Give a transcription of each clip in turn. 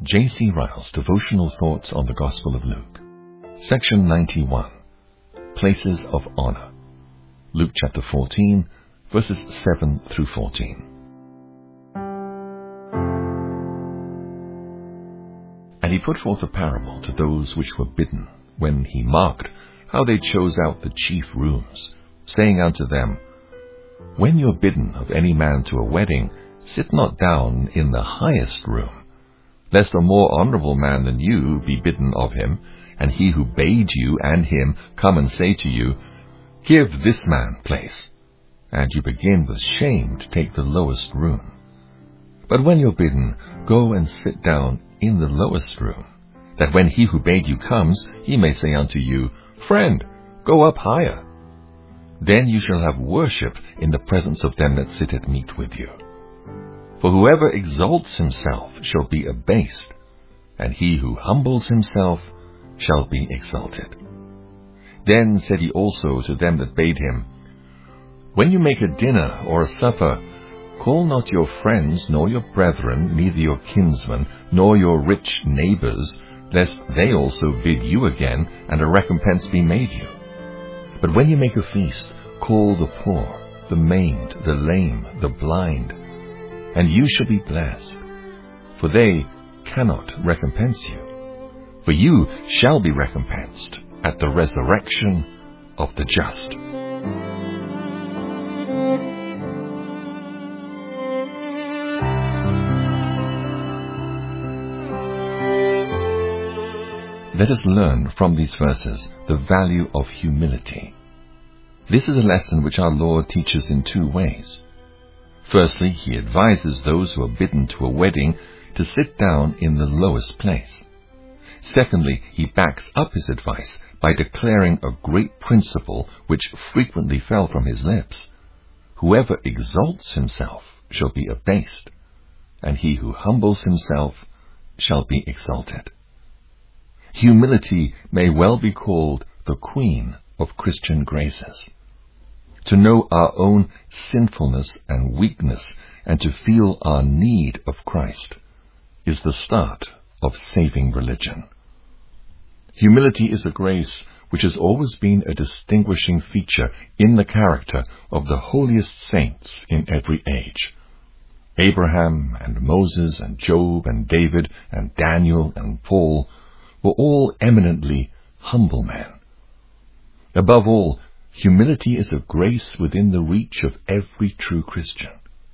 J.C. Ryle's Devotional Thoughts on the Gospel of Luke. Section 91. Places of Honor. Luke chapter 14, verses 7 through 14. And he put forth a parable to those which were bidden, when he marked how they chose out the chief rooms, saying unto them, When you are bidden of any man to a wedding, sit not down in the highest room, lest a more honorable man than you be bidden of him, and he who bade you and him come and say to you, Give this man place, and you begin with shame to take the lowest room. But when you're bidden, go and sit down in the lowest room, that when he who bade you comes, he may say unto you, Friend, go up higher. Then you shall have worship in the presence of them that sit at meat with you. For whoever exalts himself shall be abased, and he who humbles himself shall be exalted. Then said he also to them that bade him, When you make a dinner or a supper, call not your friends, nor your brethren, neither your kinsmen, nor your rich neighbors, lest they also bid you again, and a recompense be made you. But when you make a feast, call the poor, the maimed, the lame, the blind, and you shall be blessed, for they cannot recompense you. For you shall be recompensed at the resurrection of the just. Let us learn from these verses the value of humility. This is a lesson which our Lord teaches in two ways. Firstly, he advises those who are bidden to a wedding to sit down in the lowest place. Secondly, he backs up his advice by declaring a great principle which frequently fell from his lips. Whoever exalts himself shall be abased, and he who humbles himself shall be exalted. Humility may well be called the queen of Christian graces. To know our own sinfulness and weakness and to feel our need of Christ is the start of saving religion. Humility is a grace which has always been a distinguishing feature in the character of the holiest saints in every age. Abraham and Moses and Job and David and Daniel and Paul were all eminently humble men. Above all, humility is a grace within the reach of every true Christian.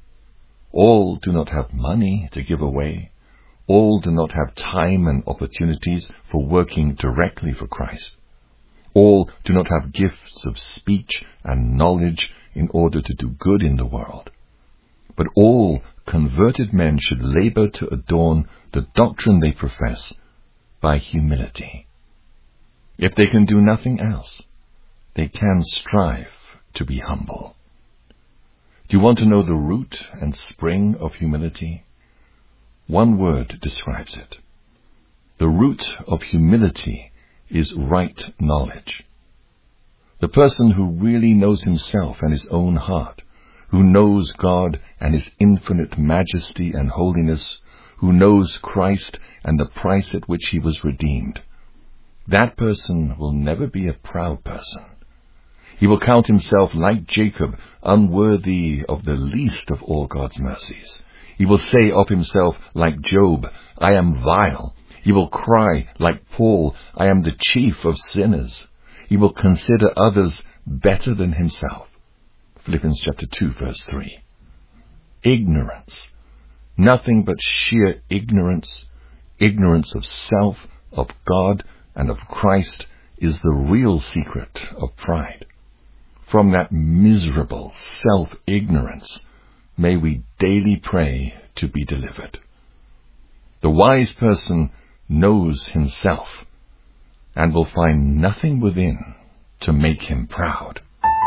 All do not have money to give away. All do not have time and opportunities for working directly for Christ. All do not have gifts of speech and knowledge in order to do good in the world. But all converted men should labor to adorn the doctrine they profess by humility. If they can do nothing else, they can strive to be humble. Do you want to know the root and spring of humility? One word describes it. The root of humility is right knowledge. The person who really knows himself and his own heart, who knows God and his infinite majesty and holiness, who knows Christ and the price at which he was redeemed, that person will never be a proud person. He will count himself, like Jacob, unworthy of the least of all God's mercies. He will say of himself, like Job, I am vile. He will cry, like Paul, I am the chief of sinners. He will consider others better than himself. Philippians chapter 2, verse 3. Ignorance. Nothing but sheer ignorance. Ignorance of self, of God, and of Christ is the real secret of pride. From that miserable self-ignorance, may we daily pray to be delivered. The wise person knows himself and will find nothing within to make him proud.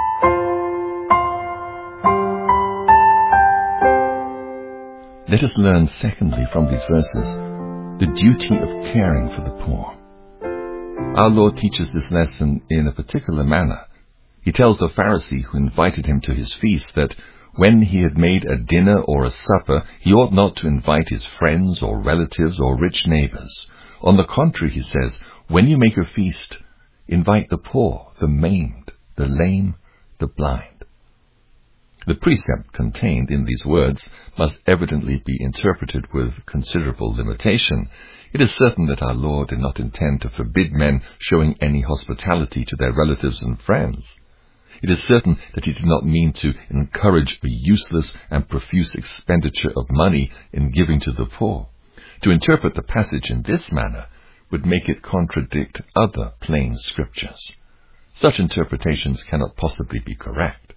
Let us learn, secondly, from these verses, the duty of caring for the poor. Our Lord teaches this lesson in a particular manner. He tells the Pharisee who invited him to his feast that when he had made a dinner or a supper, he ought not to invite his friends or relatives or rich neighbors. On the contrary, he says, when you make a feast, invite the poor, the maimed, the lame, the blind. The precept contained in these words must evidently be interpreted with considerable limitation. It is certain that our Lord did not intend to forbid men showing any hospitality to their relatives and friends. It is certain that he did not mean to encourage a useless and profuse expenditure of money in giving to the poor. To interpret the passage in this manner would make it contradict other plain scriptures. Such interpretations cannot possibly be correct.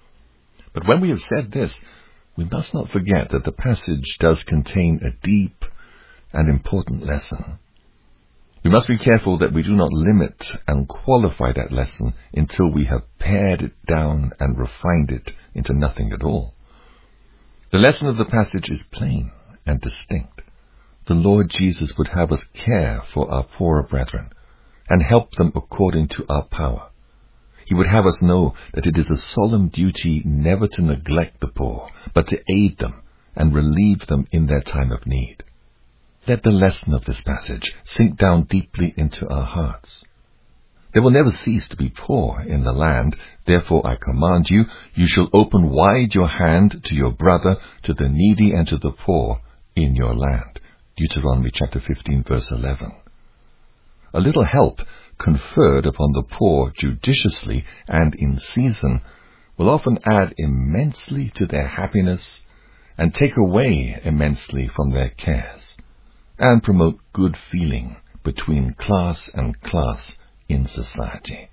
But when we have said this, we must not forget that the passage does contain a deep and important lesson. We must be careful that we do not limit and qualify that lesson until we have pared it down and refined it into nothing at all. The lesson of the passage is plain and distinct. The Lord Jesus would have us care for our poorer brethren and help them according to our power. He would have us know that it is a solemn duty never to neglect the poor, but to aid them and relieve them in their time of need. Let the lesson of this passage sink down deeply into our hearts. There will never cease to be poor in the land. Therefore I command you, you shall open wide your hand to your brother, to the needy and to the poor in your land. Deuteronomy chapter 15, verse 11. A little help conferred upon the poor judiciously and in season will often add immensely to their happiness and take away immensely from their cares, and promote good feeling between class and class in society.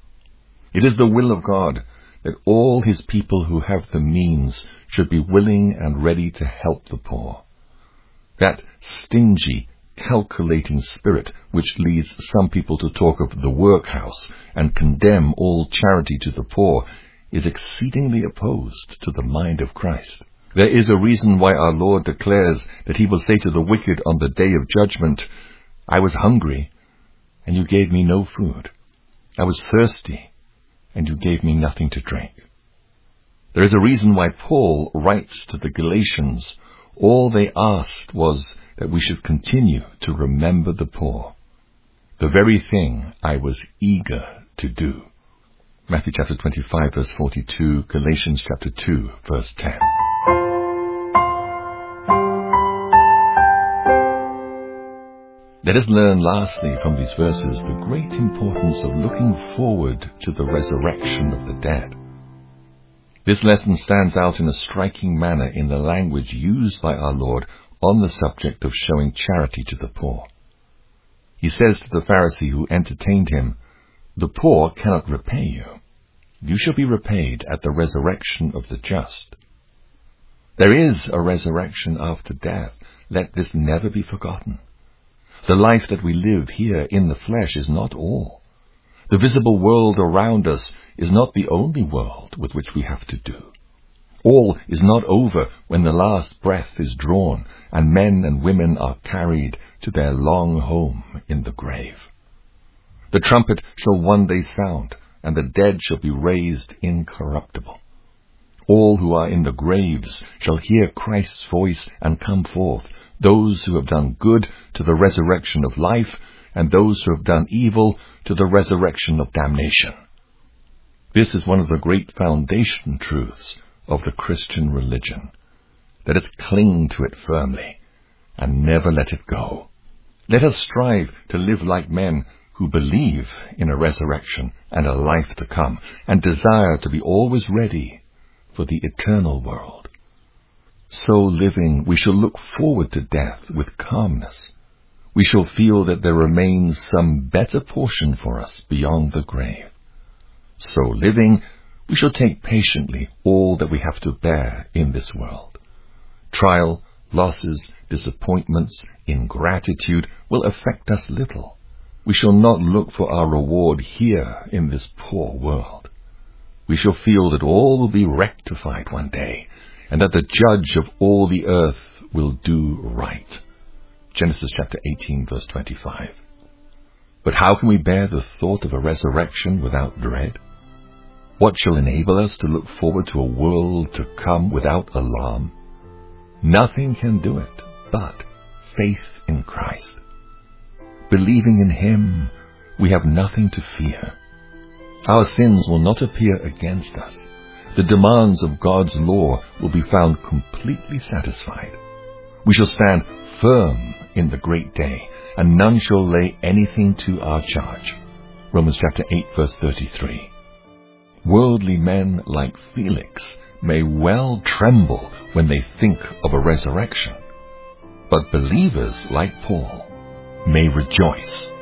It is the will of God that all his people who have the means should be willing and ready to help the poor. That stingy, calculating spirit which leads some people to talk of the workhouse and condemn all charity to the poor is exceedingly opposed to the mind of Christ. There is a reason why our Lord declares that he will say to the wicked on the day of judgment, I was hungry, and you gave me no food. I was thirsty, and you gave me nothing to drink. There is a reason why Paul writes to the Galatians, all they asked was that we should continue to remember the poor, the very thing I was eager to do. Matthew chapter 25, verse 42, Galatians chapter 2, verse 10. Let us learn lastly from these verses the great importance of looking forward to the resurrection of the dead. This lesson stands out in a striking manner in the language used by our Lord on the subject of showing charity to the poor. He says to the Pharisee who entertained him, the poor cannot repay you. You shall be repaid at the resurrection of the just. There is a resurrection after death. Let this never be forgotten. The life that we live here in the flesh is not all. The visible world around us is not the only world with which we have to do. All is not over when the last breath is drawn and men and women are carried to their long home in the grave. The trumpet shall one day sound, and the dead shall be raised incorruptible. All who are in the graves shall hear Christ's voice and come forth, those who have done good to the resurrection of life, and those who have done evil to the resurrection of damnation. This is one of the great foundation truths of the Christian religion. Let us cling to it firmly and never let it go. Let us strive to live like men who believe in a resurrection and a life to come, and desire to be always ready for the eternal world. So living, we shall look forward to death with calmness. We shall feel that there remains some better portion for us beyond the grave. So living, we shall take patiently all that we have to bear in this world. Trial, losses, disappointments, ingratitude will affect us little. We shall not look for our reward here in this poor world. We shall feel that all will be rectified one day, and that the judge of all the earth will do right. Genesis chapter 18, verse 25. But how can we bear the thought of a resurrection without dread? What shall enable us to look forward to a world to come without alarm? Nothing can do it but faith in Christ. Believing in Him, we have nothing to fear. Our sins will not appear against us. The demands of God's law will be found completely satisfied. We shall stand firm in the great day, and none shall lay anything to our charge. Romans chapter 8, verse 33. Worldly men like Felix may well tremble when they think of a resurrection, but believers like Paul may rejoice